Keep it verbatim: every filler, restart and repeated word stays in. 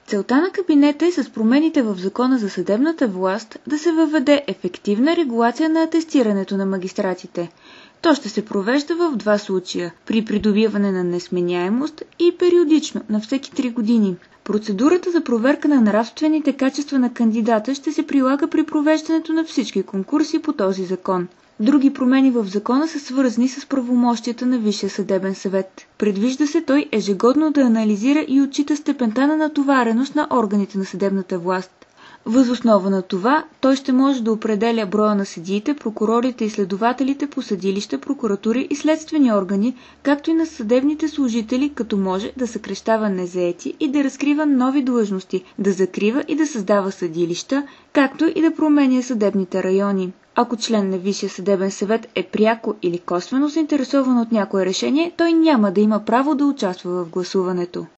Целта на кабинета е с промените в Закона за съдебната власт да се въведе ефективна регулация на атестирането на магистратите. То ще се провежда в два случая – при придобиване на несменяемост и периодично, на всеки три години. Процедурата за проверка на нравствените качества на кандидата ще се прилага при провеждането на всички конкурси по този закон. Други промени в закона са свързани с правомощията на Висшия съдебен съвет. Предвижда се той ежегодно да анализира и отчита степента на натовареност на органите на съдебната власт. Въз основа на това, той ще може да определя броя на съдиите, прокурорите и следователите по съдилища, прокуратури и следствени органи, както и на съдебните служители, като може да съкращава незаети и да разкрива нови длъжности, да закрива и да създава съдилища, както и да променя съдебните райони. Ако член на Висшия съдебен съвет е пряко или косвено заинтересован от някое решение, той няма да има право да участва в гласуването.